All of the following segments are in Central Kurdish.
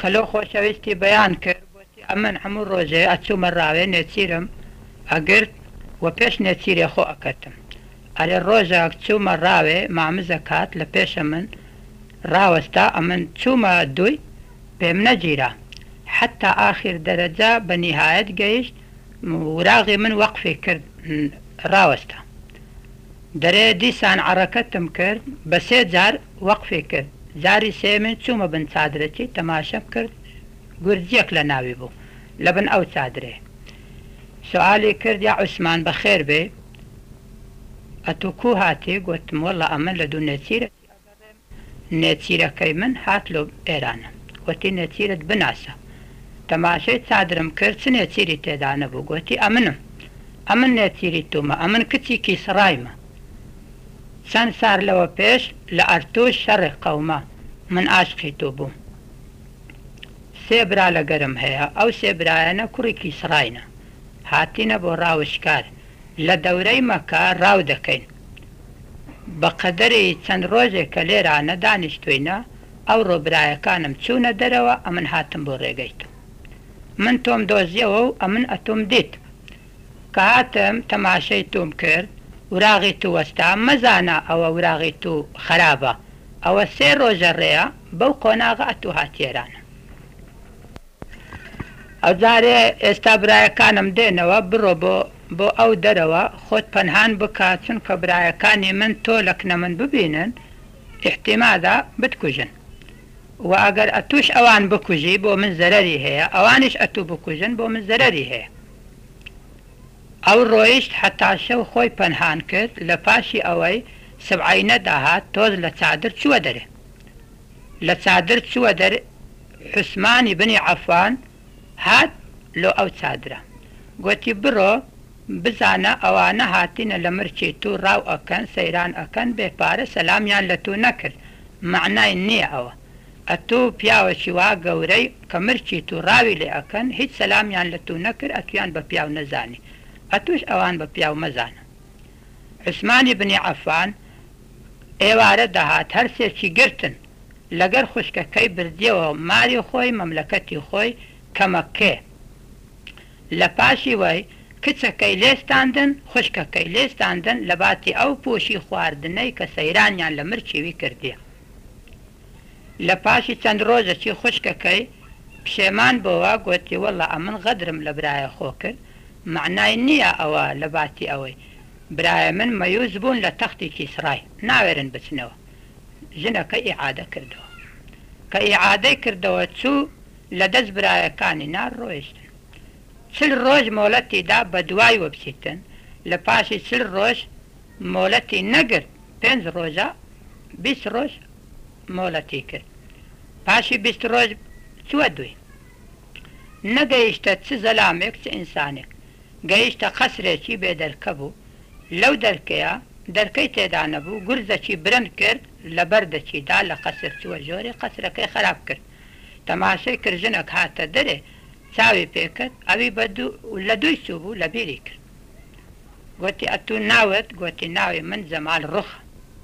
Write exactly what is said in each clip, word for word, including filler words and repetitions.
کە لەو خۆشەویستی بەیان کرد بۆتی ئەمن هەموو ڕۆژێ ئەچوومە ڕاوێ نێچیرم ئەگرت و پێش نێچیرێ خۆ ئەکەتم ئەرێ ڕۆژێک چوومە ڕاوێ مامزە کات لە پێشە من ڕاوەستا ئەمن چوومە دووی پێم نەگیرا حتا ئاخر دەرەجە بە نیهایەت گەیشت وراغی من وەقفی کرد ڕاوەستا دەرێ دیسان عەرەکەتم کرد بە سێ جار وەقفی کرد جاری سێمن چوومە بن چادرەکی تەماشەم کرد گورجیەک لە ناوی بوو لە بن ئەو چادرێ سوعالی کرد یا عوسمان بەخێر بێ ئەتو کو هاتی گوتم وەڵا ئەمە لە دوو نێچیرەتی ئەگەڕێم نێچیرەکەی من هات لۆ ئێرانە گوتی نێچیرت بناسە تەماشەی چادرم کرد چ نێچیری تێدا نەبوو گوتی ئەمنم ئەمن نێچیری تومە ئەمن کچی کیسڕایمە چەند سار لەوە پێش لە ئەرتوش شەڕی قەومە من عاشقی تۆ بووم سێ برا لەگەرم هەیە ئەو سێ برایەنە کوڕی کیسڕاینە هاتینە بۆ ڕاوشکار لە دەورەی مەکە ڕاو دەکەین بە قەدەری چەند ڕۆژێک کە لێرانە دانیشتوینە ئەو ڕۆبرایەکانم چوونە دەرەوە ئەمن هاتم بۆ ڕێگەیت من تۆم دۆزیەوە و ئەمن ئەتۆم دیت کە هاتم تەماشەی تۆم کرد وراغی تو وەستا مەزانە ئەوە وراغی تو خراپە ئەوە سێ ڕۆژە ڕێیە بەو قۆناغە ئەتو هاتیێرانە ئەو جارێ ئێستا برایەکانم دێنەوە بڕۆ بۆ بۆ ئەو دەرەوە خۆت پەنهان بکات چونکە برایەکانی من تۆ لەکنە من ببینن احتیمادا بتکوژن و ئەگەر ئەتوش ئەوان بکوژی بۆ من زەرەری هەیە ئەوانش ئەتوو بکوژن بۆ من زەرەری هەیە ئەو ڕۆیشت حتا شەو خۆی پەنهان کرد لە پاشی ئەوەی سبعینە داهات تۆز لە چادر چووە دەرێ لە چادر چووە دەرێ حوسمانی بنی عەفان هات لۆ ئەو چادرە گوتی بڕۆ بزانە ئەوانە هاتینە لە مرچی تو ڕاو ئەکەن سەیران ئەکەن بێپارە سەلامیان لە تو نەکرد معنای نییە ئەوە ئەتوو پیاوەکی وا گەورەی کە مرچی تو ڕاوی لێ ئەکەن هیچ سەلامیان لە تو نەکرد ئەتویان بە پیاو نەزانی ئەتوش ئەوان بە پیاو مەزانە عوسمانی بنی عەفان ئێوارە دەهات هەرسێکی گرتن لەگەر خوشکەکەی بردیەوە ماری خۆی مەملەکەتی خۆی کە مەککێ لە پاشی وەی کچەکەی لێستاندن خوشکەکەی لێستاندن لە باتی ئەو پۆشی خواردنەی کە سەیرانیان لە مرچیوی کردیە لە پاشی چەند ڕۆژەکی خوشکەکەی پشێمان بۆەوە گوتی وەڵا ئەمن غەدرم لە برایە خۆ کرد معنای نییە ئەوە لە باتی ئەوەی برایە من مەیوز بوون لە تەختی کیسڕای ناوێرن بچنەوە ژنەکە ئیعادە کردەوە کە ئیعادەی کردەوە چوو لە دەست برایەکانی نار ڕۆیشتن چل ڕۆژ مۆلەتیدا بە دوای وەبسیتن لە پاشی چل ڕۆژ مۆلەتی نەگرت پێنج ڕۆژە بیست ڕۆژ مۆلەتی کرد پاشی بیست ڕۆژ چووە دوی نەگەیشتە چ زەلامێک چ ئینسانێک گەیشتە قەسرێکی بێدەرکە بوو لەو دەرکەیە دەرکەی تێدا نەبوو گورزەکی برند کرد لە بەردەچیدا لە قەسر چووە ژۆری قەسرەکەی خراپ کرد تەماشەی کرد ژنێک هاتە دەرێ چاوی پێکرد ئەوی بە لە دوی چوو بوو لە بیری کرد گوتی ئەتوو ناوت گوتی ناوی من جەمال ڕوخە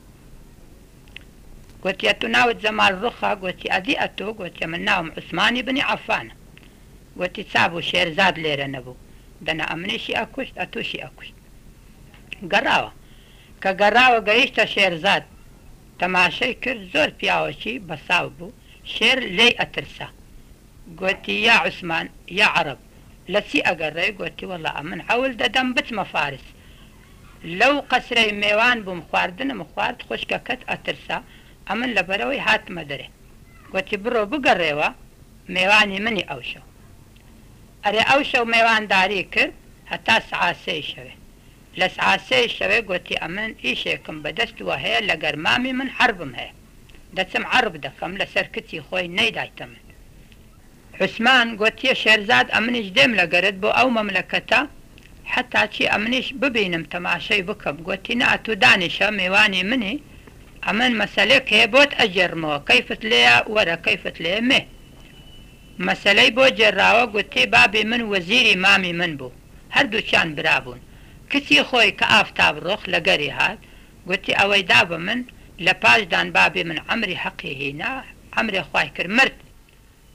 گوتی ئەتوو ناوت جەمال ڕوخە گوتی ئەدی ئەتۆ گوتی من ناوم عوسمانی بنی عەفانە گوتی چابوو شێرزاد لێرە نەبوو دەنا ئەمنیشی ئەکوشت ئەتوشی ئەکوشت گەڕاوە کە گەڕاوە گەیشتە شێرزاد تەماشەی کرد زۆر پیاوەکی بەساو بوو شێر لێی ئەترسا گوتی یا عوسمان یا عەرەب لە چی ئەگەڕێ گوتی وەڵا ئەمن حەول دەدەم بچمە فارس لەو قەسرەی میوان بووم خواردنم خوارد خوشکەکەت ئەترسا ئەمن لەبەرەوەی هاتمە دەرێ گوتی بڕۆ بگەڕێوە میوانی منی ئەو شەو ئەرێ ئەو شەو میوانداری کرد هەتا سعاسەی شەوێ لە سعاسەی شەوێ گوتی ئەمن ئیشێکم بەدەستوە هەیە لە گەرمامی من حربم هەیە دەچم عەرب دەکەم لەسەر کچی خۆی نەیدایتە من عوسمان گوتیە شێرزاد ئەمنیش دێم لەگەرت بۆ ئەو مەملەکەتە حتا چی ئەمنیش ببینم تەماشەی بکەم گوتی نە ئەتوو دانیشە میوانی منی ئەمن مەسەلەیەک هەیە بۆت ئەجێڕمەوە کەیفت لێیە وەرە کەیفت لێ مێ مەسەلەی بۆ جێڕاوە گوتی بابی من وەزیری مامی من بوو هەردووچیان برابوون کچی خۆی کە ئافتاب ڕۆخ لەگەری هات گوتی ئەوەی دا بە من لە پاشدان بابی من عەمری حەقی هینا عەمری خوای کرد مرد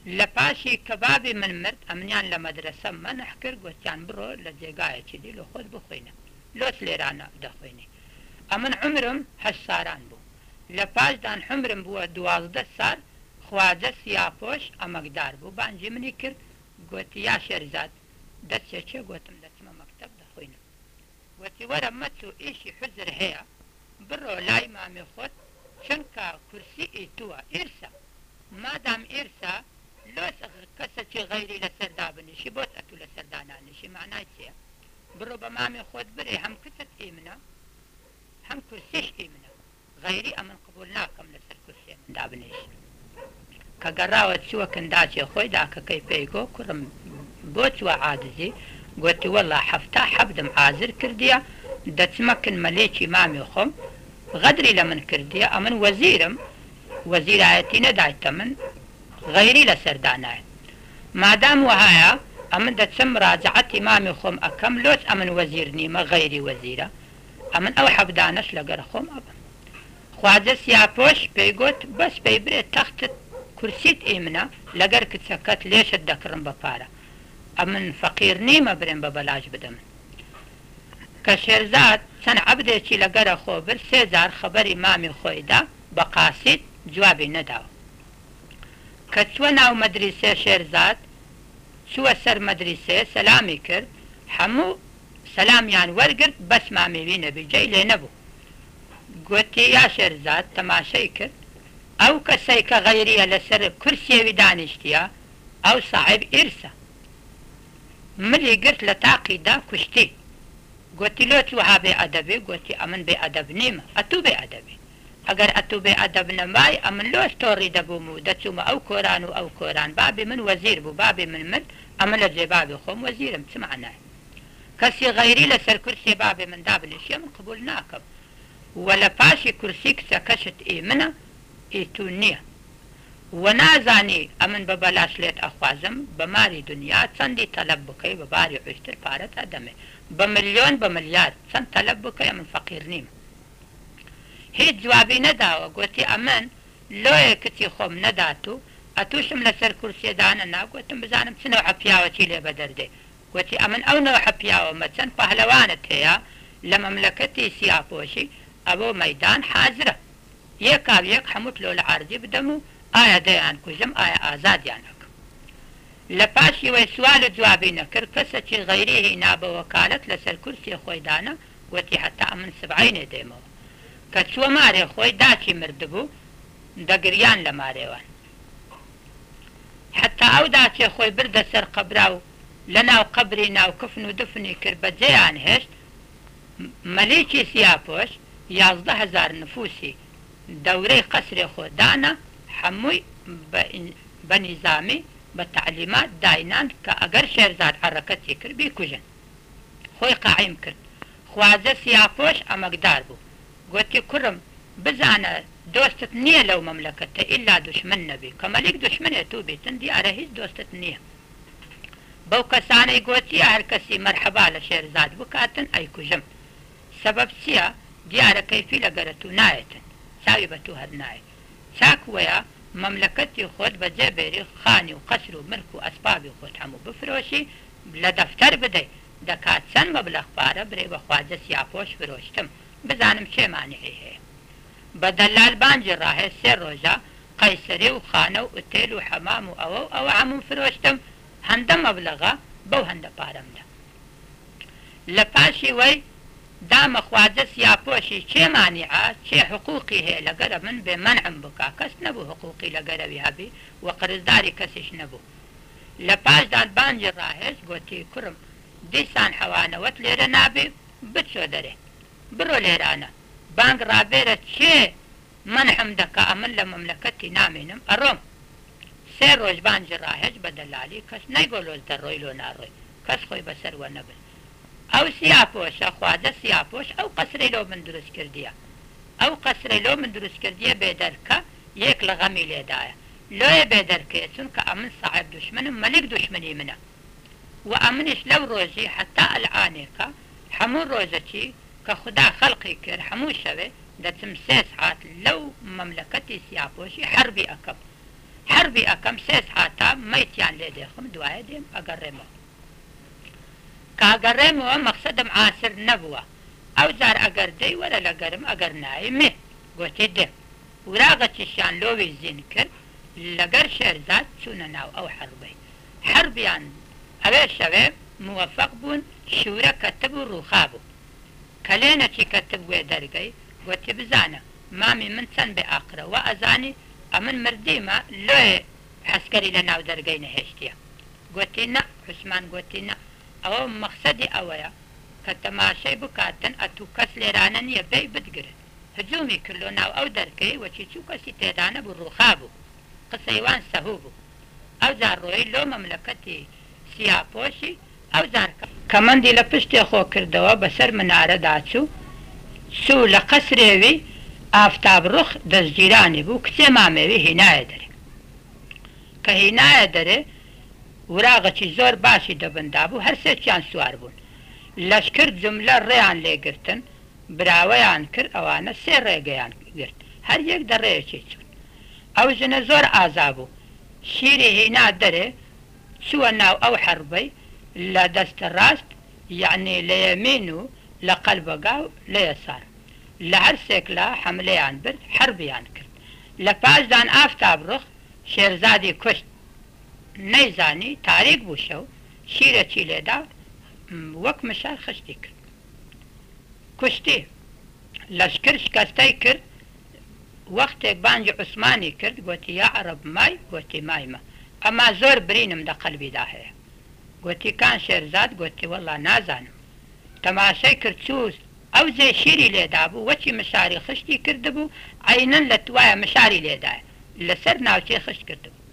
لپاشی کەبابی من مرد ئەمنیان لە مەدرسە مەنح کرد گوتیان بڕۆ لە جێگایەکی دی لە خۆت بخۆینە لۆس لێرانە دەخوێنی ئەمن عمرم هەشت ساران بوو لە پاشدان عمرم بووە دوازدە سار خواجە سیاپۆش ئەمەکدار بوو بانجی منی کرد گوتی یا شێرزاد دەستێکێ گوتم دەچمە مەکتەب دەخوێنم گوتی وەرە مەچ و ئیشی حزر هەیە بڕۆ لای مامی خۆت چونکە کورسی ئیتووە ئێرسە مادام ئێرسە لۆس کەسێکی غەیری لەسەردا بنیشی بۆت ئەتوو لەسەردا نانیشی معنای چییە بڕۆ بە مامی خۆت برێ هەم کچت ئیمنە هەم کورسیش ئیمنە غەیری ئەمن قبول ناکەم لەسەر کورسێ مندا بنیشی کە گەڕاوە چووە کنداچێ خۆی داکەکەی پێی گۆ کوڕم بۆ چووە عادزی گوتی وەڵا حەفتا حەبدم عازر کردیە دەچمە کنمەلێکی مامی خۆم غەدری لە من کردیە ئەمن وەزیرم وەزیرایەتی نەدایتە من غەیری لەسەردا نایە مادام وهایە ئەمن دەچم ڕاجعەتی مامی خۆم ئەکەم لۆچ ئەمن وەزیر نیمە غەیری وەزیرە ئەمن ئەو حەبدانەش لەگەر خۆم ئەبم خواجە سیاپۆش پێی گوت بەس پێی برێت تەختت کورسیت ئیمنە لەگەر کچەکەت لێشت دەکڕم بە پارە ئەمن فەقیر نیمە برێن بە بەلاش بدەمن کە شێرزاد چەند عەبدێکی لەگەرە خۆ برد سێ جار خەبەری مامی خۆیدا بە قاسید جوابی نەداوە کە چووە ناو مەدریسێ شێرزاد چووە سەر مەدریسێ سەلامی کرد هەموو سەلامیان وەرگرت بەس مامیوی نەبی جێی لێ نەبوو گوتی یا شێرزاد تەماشەی کرد ئەو کەسەی کە غەیریە لەسەر کورسێوی دانیشتیە ئەو ساحب ئیرسە ملی گرت لە تاقیدا کوشتی گوتی لۆچ وها بێ ئەدەبێ گوتی ئەمن بێ ئەدەب نیمە ئەتوو بێ ئەدەبێ ئەگەر ئەتوو بێ ئەدەب نەمای ئەمن لۆچ تۆڕی دەبووم و دەچوومە ئەو کۆران و ئەو کۆران بابی من وەزیر بوو بابی من مرد ئەمە لە جێ بابی خۆم وەزیرم چ معنایە کەسی غەیری لەسەر کورسێ بابی من دابنیشیە من قبول ناکەم وە لە پاشی کورسی کچەکەشت ئیمنە ئیتو نییە و نازانی ئەمن بە بەلاش لێت ئەخوازم بە ماری دنیا چەندی تەلەب بکەی بە باری عوشتر پارەت ئەدەمێ بە ملیۆن بە ملیار چەند تەلەب بکەی ئەمن فەقیر نیمە هیچ جوابی نەداوە گوتی ئەمن لۆیە کچی خۆم نەدات و ئەتووشم لەسەر کورسێدانە ناگوتم بزانم چ نەوعە پیاوەکی لێ بەدەردێ گوتی ئەمن ئەو نەوعە پیاوەمە چەند پەهلەوانت هەیە لە مەملەکەتی سیاپۆشی ئەبۆ مەیدان حازرە یەکاو یەک هەمووت لۆ لە عەرزی بدەم و ئایا دەیان کوژم ئایا ئازادیان ئەکەم لە پاشی وەی سوال و جوابی نەکرد کەسێکی غەیری هینا بە وەکالەت لەسەر کورسی خۆی دانا گوتی هەتا ئەمن سبعینێ دێمەوە کە چووە مارێ خۆی داچی مردبوو دەگریان لە مارێوان حتا ئەو داچێ خۆی بردە سەر قەبرا و لە ناو قەبری ناو کفن و دفنی کرد بە جێیان هێشت مەلیکی سیاپۆش یازدە هەزار نفوسی دەورەی قەسرێ خۆدانە هەمووی بە نیزامی بە تعلیمات داینان کە ئەگەر شێرزاد حەرەکەتی کرد بیکوژن خۆی قایم کرد خواجە سیاپۆش ئەمەکدار بوو گوتی کوڕم بزانە دۆستت نییە لەو مەملەکەتە ئیلا دوشمن نەبی کە مەلیک دوشمنێت و بیتن دیارە هیچ دۆستت نییە بەو کەسانەی گوتیە هەر کەسی مەرحەبا لە شێرزاد بکاتن ئەیکوژم سەبەب چییە دیارە کەیفی لەگەرە تو نایەتن چاوی بە تو هەر نایە چاک وەیە مەملەکەتی خۆت بەجێ بێری خانی و قەسر و ملک و ئەسبابی خۆت هەموو بفرۆشی لە دەفتەر بدەی دەکات چەند مەبلەغ پارە برێ بە خواجە سیاپۆش فرۆشتم بزانم چێ مانیعی هەیە بە دەلال بانجی ڕاهێ سێ ڕۆژە قەیسەری و خانە و ئوتێل و حەمام و ئەوە و ئەوە هەموو فرۆشتم هەندە مەبلەغە بەو هەندە پارەمدا لە پاشی وەی دامە خواجە سیاپۆشی چێ مانیعە چێ حقوقی هەیە لەگەرە من بێ مەنعم بکا کەس نەبوو حقوقی لەگەرەوی هەبی و قرزداری کەسیش نەبوو لە پاشدان بانجی ڕاهێش گوتی کوڕم دیسان حەوانەوەت لێرە نابێ بچۆ دەرێ بڕۆ لێرانە بانگ ڕابێرە چێ منحم دەکا ئەمن لە مەملەکەتی نامێنم ئەڕۆم سێ ڕۆژ بانجی ڕاهێش بە دەلالی کەس نەیگۆلۆز دەڕۆی لۆ ناڕۆی کەس خۆی بەسەروە نەبن ئەو سیاپۆشە خواجە سیاپۆش ئەو قەسرەی لۆ من دروست کردیە ئەو قەسرەی لۆ من دروست کردیە بێدەرکە یەک لە غەمی لێدایە لۆیە بێدەرکەیە چونکە ئەمن ساحب دوشمنم مەلیک دوشمنی منە و ئەمنیش لەو ڕۆژی حتا ئەلعانێکە هەموو ڕۆژەکی کە خوددا خەڵقی کرد هەموو شەوێ دەچم سێ سعات لەو مەملەکەتی سیاپۆشی حەربی ئەەکەم حربی ئەەکەم سێ سعاتا مەیتیان لێ دێخم دوایە دێم ئەگەڕێمەوە کاگەڕێمەوە مەقسەدم عاسر نەبووە ئەو جار ئەگەر دەی وەرە لە گەرم ئەگەر نایی مێ گوتی دێ وراغەچیشیان لۆوی زین کرد لەگەر شێرزاد چوونە ناو ئەو حربەی حربیان ئەوێ شەوێ موەفەق بوون شورە کەتب و ڕووخا بوو کە لێنەچی کەتب وێ دەرگەی گوتی بزانە مامی من چەند بێ ئاقرە وە ئەزانی ئەمن مردیمە لۆێ حەسکەری لە ناو دەرگەی نەهێشتیە گوتی نە عوسمان گوتی نە ئەوە مەقسەدی ئەوەیە کە تەماشەی بکاتن ئەتوو کەس لێرانە نییە بێی بتگرن هجومی کردو ناو ئەو دەرگەی وەچی چوو کەسی تێدانە بوو ڕووخا بوو قسەیوان سەهوو بوو ئەو جار ڕۆی لۆ مەملەکەتی سیاپۆشی ئەو جار کەمەندی لە پشتێ خۆ کردەوە بەسەر منارەدا چوو چوو لە قەسرێوی ئافتاب ڕوخ دەستگیرانی بوو کچێ مامێوی هینایە دەرێ کە هینایە دەرێ وراغەکی زۆر باشی دەبندا بوو هەر سێکیان سوار بوون لەشکر جملە ڕێیان لێگرتن براوەیان کرد ئەوانە سێ ڕێگەیان گرت هەر یەک دەڕێیەکی چوون ئەو ژنە زۆر ئازا بوو شیری هینا دەرێ چووە ناو ئەو حربەی لە دەستە ڕاست یعنی لە یەمین و لە قەلبەگا و لە یەسار لە هەر سێک لە حەملەیان برد حربیان کرد لە پاشدان ئافتاب ڕوخ شێرزادی کوشت نەیزانی تاریک بوو شەو شیرەکی لێدا وەک مشار خشتی کرد کوشتی لەشکر شکەستەی کرد وەختێک بانگی عوسمانی کرد گوتی یا عەرەب مای گوتی مایمە ئەما زۆر برینم لە قەلبیدا هەیە گوتی کان شێرزاد گوتی وەڵا نازانم تەماشای کرد چووس ئەو جێ شیری لێدا بوو وەچی مشاری خشتی کرد بوو عینەن لە توایە مشاری لێدایە لەسەر ناوچێ خشت کرد بوو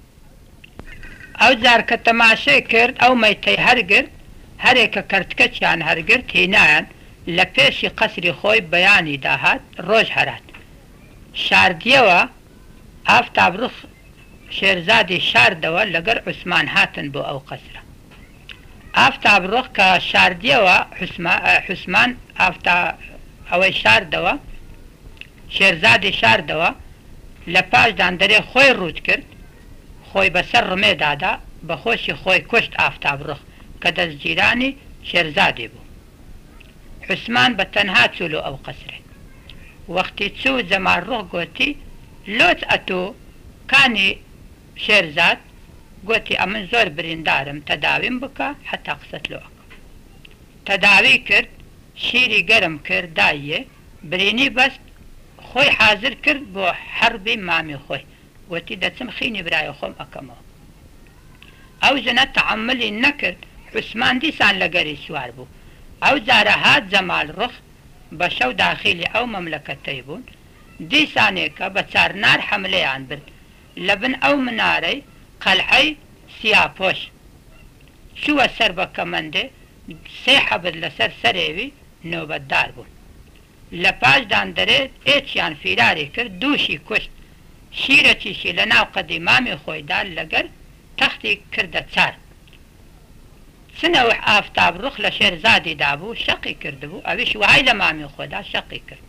ئەو جار کە تەماشای کرد ئەو مەیتەی هەرگرت هەرێکە کەرتکەچیان هەرگرت هینایان لە پێشی قەسری خۆی بەیانی داهات ڕۆژ هەرات شاردیەوە ئافتاب ڕوخ شێرزادی شاردەوە لەگەر عوسمان هاتن بۆ ئەو قەسرە ئافتاب ڕوخ کە شاردیەوە حوسمان ئەوەی شاردەوە شێرزادی شاردەوە لە پاشدان دەرێ خۆی ڕوود کرد خۆی بەسەر ڕمێدادا بە خۆشی خۆی کوشت ئافتاب ڕوخ کە دەستگیرانی شێرزادی بوو حوسمان بە تەنها چوولو ئەو قەسرێ وەختی چوو جەمال ڕوخ گوتی لۆچ ئەتۆ کانی شێرزاد گوتی ئەمن زۆر بریندارم تەداویم بکە حتا قسەت لۆ ئەکە تەداوی کرد شیری گەرم کرد دایە برینی بەست خۆی حازر کرد بۆ حربی مامی خۆی گوتی دەچم خینی برایە خۆم ئەکەمەوە ئەو ژنە تەحەمملی نەکرد حوسمان دیسان لەگەری سوار بوو ئەو جارە هات جەمال ڕوخ بە شەو داخیلی ئەو مەملەکەتەی بوون دیسانێکە بە چارنار حەملەیان برد لە بن ئەو منارەی قەلعەی سیاپۆش چووە سەر بە کەمەندێ سێ حەبر لەسەر سەرێوی نۆبەتدار بوون لە پاشدان دەرێت ئێچیان فیراری کرد دووشی کوشت شیرەکیشی لە ناو قەدی مامی خۆیدا لەگەر تەختی کردە چار سنەوە ئافتاب ڕوخ لە شێرزادی دابوو شەقی کردبوو ئەویش وای لە مامی خۆدا شەقی کرد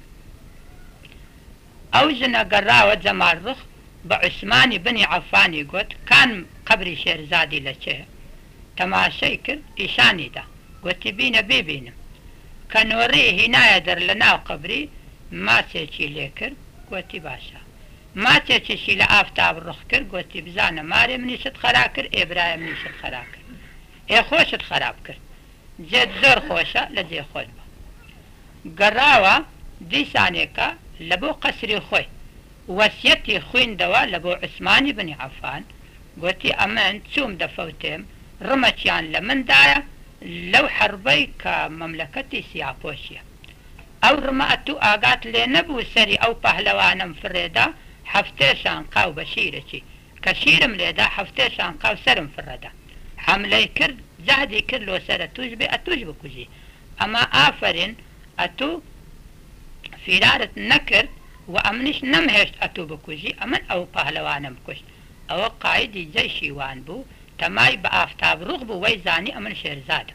ئەو ژنە گەڕاوە جەمال ڕوخ بە عوسمانی بنی عەفانی گوت کان قەبری شێرزادی لەکوێیە تەماشای کرد ئیشانیدا گوتی بینە ببینم کە نۆڕی هینایە دەر لە ناو قەبری ماچێکی لێ کرد گوتی باشە ماچێکیشی لە ئافتاب ڕوخ کرد گوتی بزانە مارێ منیشت خەرا کرد ئێبرایە منیشت خەرا کرد ئێ خۆشت خەراب کرد جێت زۆر خۆشە لە جێ خۆت بە گەڕاوە دیسانێکە لە بۆ قەسری خۆی وەسیەتی خوێندەوە لە بۆ عوسمانی بنی عەفان گوتی ئەمن چووم دەفەوتێم ڕمەچیان لە مندایە لەو حربەی کە مەملەکەتی سیاپۆشیە ئەو ڕمە ئەتوو ئاگات لێ نەبوو سەری ئەو پەهلەوانم فرێدا هەفتێشان قاو بە شیرەکی کە شیرم لێدا هەفتێشان قاو سرم فرەدا حملەی کرد جەهدی کرد لۆ سەرە توش بێ ئەتوش بکوژی ئەما ئافرین ئەتوو فیرارت نەکرد و ئەمنیش نەمهێشت ئەتوو بکوژی ئەمن ئەو پەهلەوانم کوشت ئەوە قایدی جەیشی وان بوو تەمای بە ئافتاب ڕوخ بوو وەی زانی ئەمن شێرزادم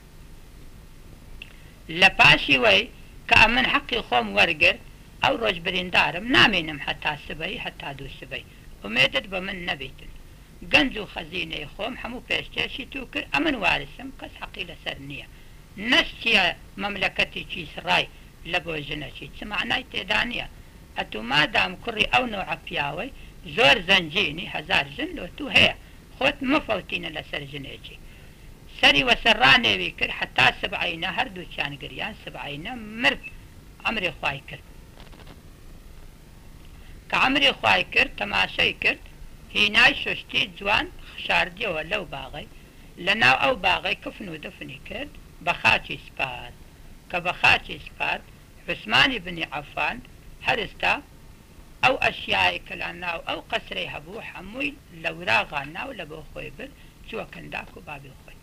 لە پاشی وەی کە ئەمن حەقی خۆم وەرگرت ئەو ڕۆژ بریندارم نامێنم هەتا سبەی هەتا دوو سبەی ومێدت بە من نەبیتن گەنج و خەزینەی خۆم هەموو پێشکەشی تو کرد ئەمن وارسم کەس حەقی لەسەر نییە نەستیە مەملەکەتێکی سڕای لە بۆ ژنەکی چ معنای تێدا نییە ئەتو مادام کوڕی ئەو نوع پیاوەی زۆر زەنجینی هەزار ژن لۆ تو هەیە خۆت مەفەوتینە لەسەر ژنێکی سەری وەسەرڕانێوی کرد حتا سبعینە هەردووچیان گریان سبعینە مرد ئەمری خوای کرد کە ئەمری خوای کرد تەماشای کرد هینای شۆشتی جوان خشاردیەوە لەو باغی لەناو ئەو باغی کفن و دفنی کرد بە خاچی سپات کە بە خاچی سپات عوسمانی بنی عەفان هەرستا ئەو ئەشیای کە لە ناو ئەو قەسرەی هەبوو هەمووی لە وراغان ناو لە بۆ خۆی برد چووە کەنداک و بابی خۆی